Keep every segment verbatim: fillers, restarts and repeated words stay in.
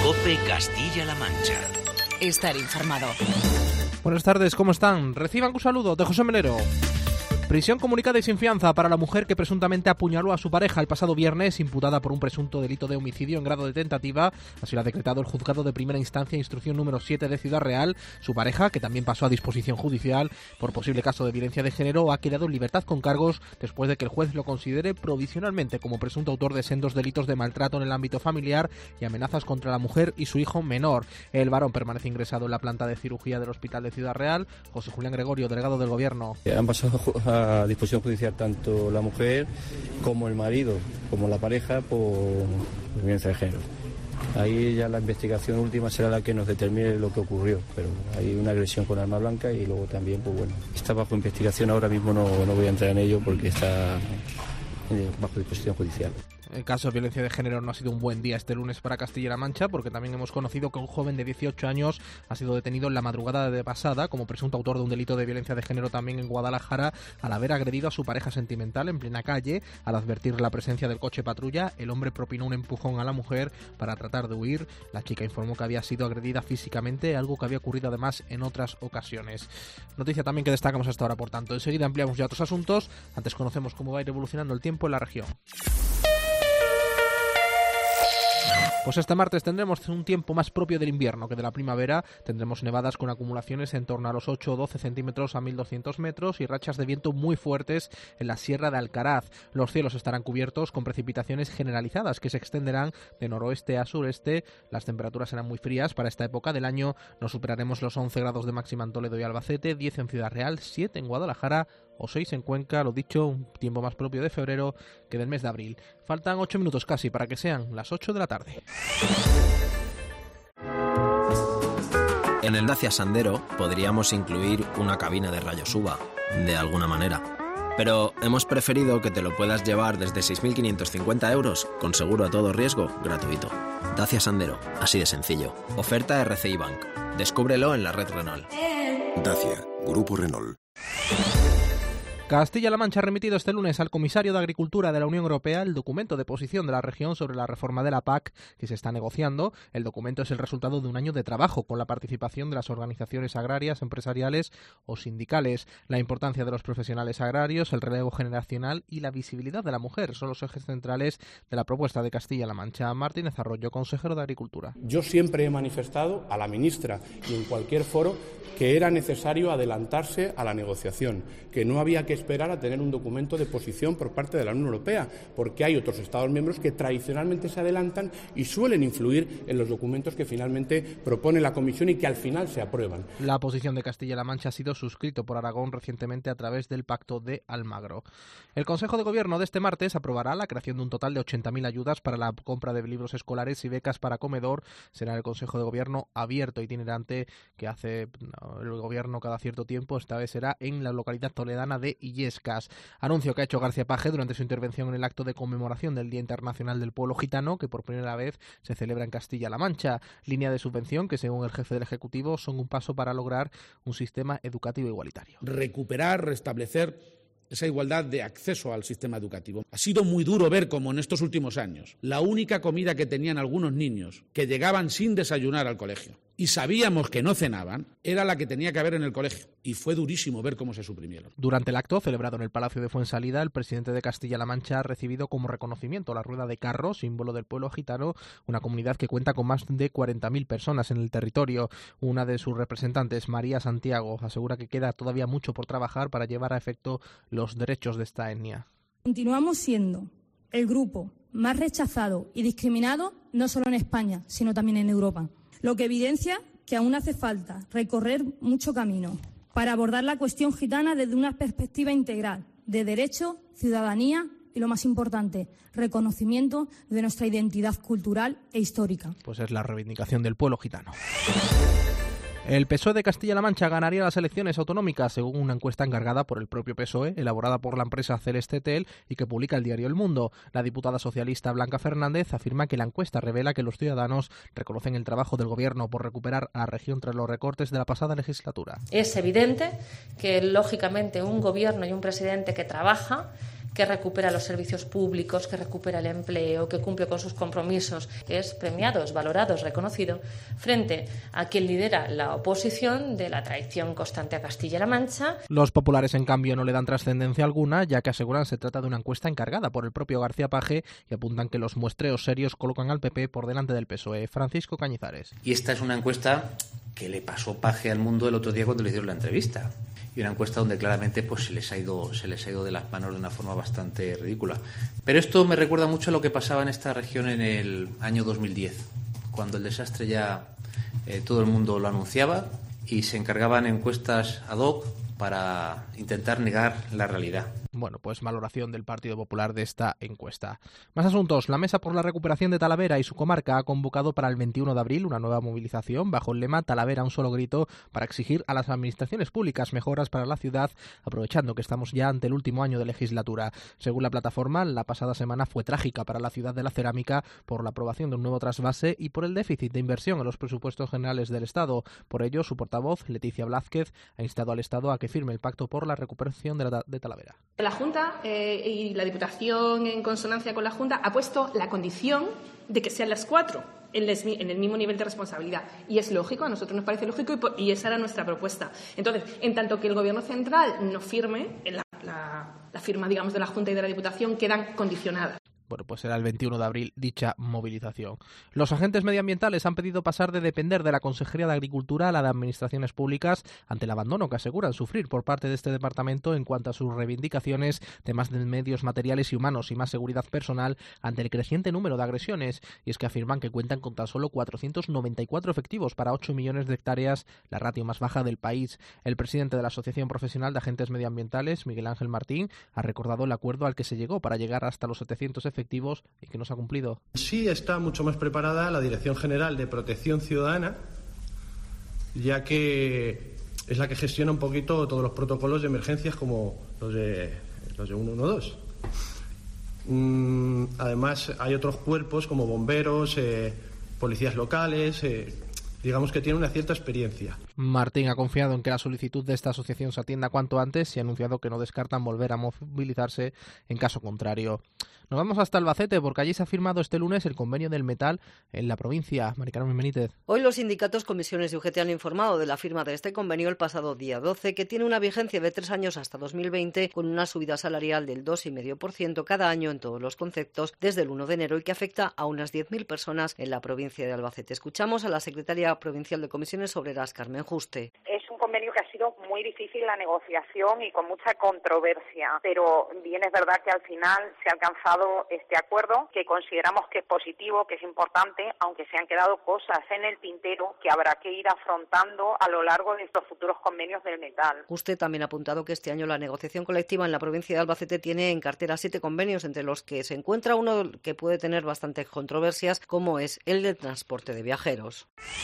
COPE Castilla-La Mancha. Estar informado. Buenas tardes, ¿cómo están? Reciban un saludo de José Melero. Prisión comunicada y sin fianza para la mujer que presuntamente apuñaló a su pareja el pasado viernes, imputada por un presunto delito de homicidio en grado de tentativa. Así lo ha decretado el juzgado de primera instancia, instrucción número siete de Ciudad Real. Su pareja, que también pasó a disposición judicial por posible caso de violencia de género, ha quedado en libertad con cargos después de que el juez lo considere provisionalmente como presunto autor de sendos delitos de maltrato en el ámbito familiar y amenazas contra la mujer y su hijo menor. El varón permanece ingresado en la planta de cirugía del Hospital de Ciudad Real. José Julián Gregorio, delegado del Gobierno. Han pasado a a disposición judicial tanto la mujer como el marido, como la pareja, por violencia de género. Ahí ya la investigación última será la que nos determine lo que ocurrió, pero hay una agresión con arma blanca y luego también, pues bueno, está bajo investigación, ahora mismo no, no voy a entrar en ello porque está bajo disposición judicial. El caso de violencia de género no ha sido un buen día este lunes para Castilla-La Mancha, porque también hemos conocido que un joven de dieciocho años ha sido detenido en la madrugada de pasada como presunto autor de un delito de violencia de género también en Guadalajara, al haber agredido a su pareja sentimental en plena calle. Al advertir la presencia del coche patrulla, el hombre propinó un empujón a la mujer para tratar de huir. La chica informó que había sido agredida físicamente, algo que había ocurrido además en otras ocasiones. Noticia también que destacamos hasta ahora, por tanto. Enseguida ampliamos ya otros asuntos. Antes conocemos cómo va a ir evolucionando el tiempo en la región. Pues este martes tendremos un tiempo más propio del invierno que de la primavera. Tendremos nevadas con acumulaciones en torno a los ocho o doce centímetros a mil doscientos metros y rachas de viento muy fuertes en la Sierra de Alcaraz. Los cielos estarán cubiertos con precipitaciones generalizadas que se extenderán de noroeste a sureste. Las temperaturas serán muy frías para esta época del año. No superaremos los once grados de máxima en Toledo y Albacete, diez en Ciudad Real, siete en Guadalajara o seis en Cuenca. Lo dicho, un tiempo más propio de febrero que del mes de abril. Faltan ocho minutos casi para que sean las ocho de la tarde. En el Dacia Sandero podríamos incluir una cabina de rayos U V A, de alguna manera. Pero hemos preferido que te lo puedas llevar desde seis mil quinientos cincuenta euros, con seguro a todo riesgo, gratuito. Dacia Sandero, así de sencillo. Oferta R C I Bank. Descúbrelo en la red Renault. Dacia, Grupo Renault. Castilla-La Mancha ha remitido este lunes al comisario de Agricultura de la Unión Europea el documento de posición de la región sobre la reforma de la P A C que se está negociando. El documento es el resultado de un año de trabajo con la participación de las organizaciones agrarias, empresariales o sindicales. La importancia de los profesionales agrarios, el relevo generacional y la visibilidad de la mujer son los ejes centrales de la propuesta de Castilla-La Mancha. Martínez Arroyo, consejero de Agricultura. Yo siempre he manifestado a la ministra y en cualquier foro que era necesario adelantarse a la negociación, que no había que esperar a tener un documento de posición por parte de la Unión Europea, porque hay otros Estados miembros que tradicionalmente se adelantan y suelen influir en los documentos que finalmente propone la Comisión y que al final se aprueban. La posición de Castilla-La Mancha ha sido suscrito por Aragón recientemente a través del Pacto de Almagro. El Consejo de Gobierno de este martes aprobará la creación de un total de ochenta mil ayudas para la compra de libros escolares y becas para comedor. Será el Consejo de Gobierno abierto itinerante que hace el Gobierno cada cierto tiempo. Esta vez será en la localidad toledana de Illescas. Anuncio que ha hecho García Paje durante su intervención en el acto de conmemoración del Día Internacional del Pueblo Gitano, que por primera vez se celebra en Castilla-La Mancha. Línea de subvención que, según el jefe del Ejecutivo, son un paso para lograr un sistema educativo igualitario. Recuperar, restablecer esa igualdad de acceso al sistema educativo. Ha sido muy duro ver cómo en estos últimos años la única comida que tenían algunos niños que llegaban sin desayunar al colegio y sabíamos que no cenaban, era la que tenía que haber en el colegio. Y fue durísimo ver cómo se suprimieron. Durante el acto, celebrado en el Palacio de Fuensalida, el presidente de Castilla-La Mancha ha recibido como reconocimiento la rueda de carro, símbolo del pueblo gitano, una comunidad que cuenta con más de cuarenta mil personas en el territorio. Una de sus representantes, María Santiago, asegura que queda todavía mucho por trabajar para llevar a efecto los derechos de esta etnia. Continuamos siendo el grupo más rechazado y discriminado, no solo en España, sino también en Europa. Lo que evidencia que aún hace falta recorrer mucho camino para abordar la cuestión gitana desde una perspectiva integral de derecho, ciudadanía y, lo más importante, reconocimiento de nuestra identidad cultural e histórica. Pues es la reivindicación del pueblo gitano. El P S O E de Castilla-La Mancha ganaría las elecciones autonómicas, según una encuesta encargada por el propio P S O E, elaborada por la empresa Celeste Tel y que publica el diario El Mundo. La diputada socialista Blanca Fernández afirma que la encuesta revela que los ciudadanos reconocen el trabajo del gobierno por recuperar a la región tras los recortes de la pasada legislatura. Es evidente que, lógicamente, un gobierno y un presidente que trabaja, que recupera los servicios públicos, que recupera el empleo, que cumple con sus compromisos, es premiado, es valorado, es reconocido, frente a quien lidera la oposición de la traición constante a Castilla-La Mancha. Los populares, en cambio, no le dan trascendencia alguna, ya que aseguran se trata de una encuesta encargada por el propio García Paje y apuntan que los muestreos serios colocan al P P por delante del P S O E. Francisco Cañizares. Y esta es una encuesta que le pasó Paje al Mundo el otro día cuando le hicieron la entrevista. Y una encuesta donde claramente pues se les ha ido se les ha ido de las manos de una forma bastante ridícula. Pero esto me recuerda mucho a lo que pasaba en esta región en el año dos mil diez, cuando el desastre ya eh, todo el mundo lo anunciaba y se encargaban encuestas ad hoc para intentar negar la realidad. Bueno, pues valoración del Partido Popular de esta encuesta. Más asuntos. La Mesa por la Recuperación de Talavera y su comarca ha convocado para el veintiuno de abril una nueva movilización bajo el lema Talavera un solo grito, para exigir a las administraciones públicas mejoras para la ciudad, aprovechando que estamos ya ante el último año de legislatura. Según la plataforma, la pasada semana fue trágica para la ciudad de la cerámica por la aprobación de un nuevo trasvase y por el déficit de inversión en los presupuestos generales del Estado. Por ello, su portavoz, Leticia Blázquez, ha instado al Estado a que firme el pacto por la recuperación de, la, de Talavera. La Junta eh, y la Diputación, en consonancia con la Junta, ha puesto la condición de que sean las cuatro en, les, en el mismo nivel de responsabilidad. Y es lógico, a nosotros nos parece lógico y, y esa era nuestra propuesta. Entonces, en tanto que el Gobierno central no firme, la, la, la firma, digamos, de la Junta y de la Diputación quedan condicionadas. Bueno, pues será el veintiuno de abril dicha movilización. Los agentes medioambientales han pedido pasar de depender de la Consejería de Agricultura a la de Administraciones Públicas ante el abandono que aseguran sufrir por parte de este departamento en cuanto a sus reivindicaciones de más medios materiales y humanos y más seguridad personal ante el creciente número de agresiones. Y es que afirman que cuentan con tan solo cuatrocientos noventa y cuatro efectivos para ocho millones de hectáreas, la ratio más baja del país. El presidente de la Asociación Profesional de Agentes Medioambientales, Miguel Ángel Martín, ha recordado el acuerdo al que se llegó para llegar hasta los setecientos efectivos y que no se ha cumplido. Sí está mucho más preparada la Dirección General de Protección Ciudadana, ya que es la que gestiona un poquito todos los protocolos de emergencias como los de los de ciento doce. Mm, además hay otros cuerpos como bomberos, eh, policías locales, eh, digamos que tiene una cierta experiencia. Martín ha confiado en que la solicitud de esta asociación se atienda cuanto antes y ha anunciado que no descartan volver a movilizarse en caso contrario. Nos vamos hasta Albacete porque allí se ha firmado este lunes el convenio del metal en la provincia. Mari Carmen Benítez. Hoy los sindicatos, comisiones y U G T han informado de la firma de este convenio el pasado día doce, que tiene una vigencia de tres años hasta dos mil veinte, con una subida salarial del dos coma cinco por ciento cada año en todos los conceptos desde el uno de enero y que afecta a unas diez mil personas en la provincia de Albacete. Escuchamos a la secretaria provincial de Comisiones Obreras, Carmen Juste. Es un convenio que ha sido muy difícil la negociación y con mucha controversia, pero bien es verdad que al final se ha alcanzado este acuerdo que consideramos que es positivo, que es importante, aunque se han quedado cosas en el tintero que habrá que ir afrontando a lo largo de estos futuros convenios del metal. Usted también ha apuntado que este año la negociación colectiva en la provincia de Albacete tiene en cartera siete convenios, entre los que se encuentra uno que puede tener bastantes controversias, como es el del transporte de viajeros.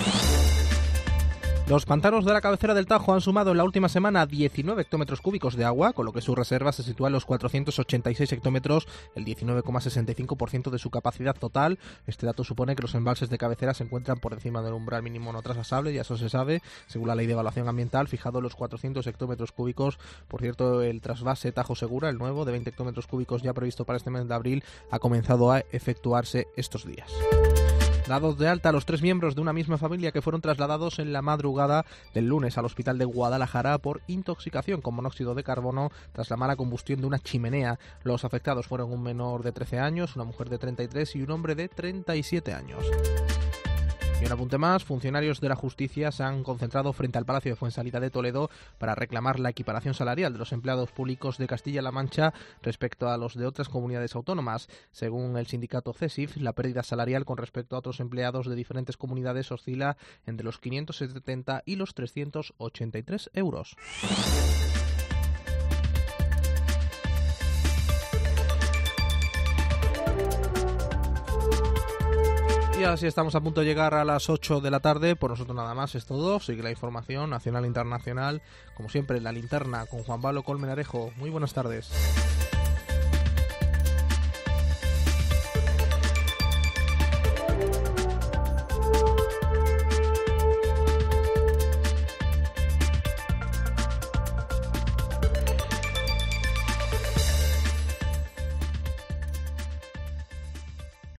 Los pantanos de la cabecera del Tajo han sumado en la última semana diecinueve hectómetros cúbicos de agua, con lo que su reserva se sitúa en los cuatrocientos ochenta y seis hectómetros, el diecinueve coma sesenta y cinco por ciento de su capacidad total. Este dato supone que los embalses de cabecera se encuentran por encima del umbral mínimo no trasvasable, y eso se sabe, según la Ley de Evaluación Ambiental, fijado en los cuatrocientos hectómetros cúbicos. Por cierto, el trasvase Tajo Segura, el nuevo, de veinte hectómetros cúbicos ya previsto para este mes de abril, ha comenzado a efectuarse estos días. Dados de alta a los tres miembros de una misma familia que fueron trasladados en la madrugada del lunes al hospital de Guadalajara por intoxicación con monóxido de carbono tras la mala combustión de una chimenea. Los afectados fueron un menor de trece años, una mujer de treinta y tres y un hombre de treinta y siete años. Y un apunte más, funcionarios de la justicia se han concentrado frente al Palacio de Fuensalida de Toledo para reclamar la equiparación salarial de los empleados públicos de Castilla-La Mancha respecto a los de otras comunidades autónomas. Según el sindicato CESIF, la pérdida salarial con respecto a otros empleados de diferentes comunidades oscila entre los quinientos setenta y los trescientos ochenta y tres euros. Y así estamos a punto de llegar a las ocho de la tarde. Por nosotros nada más, es todo. Sigue la información nacional e internacional. Como siempre, La Linterna con Juan Pablo Colmenarejo. Muy buenas tardes.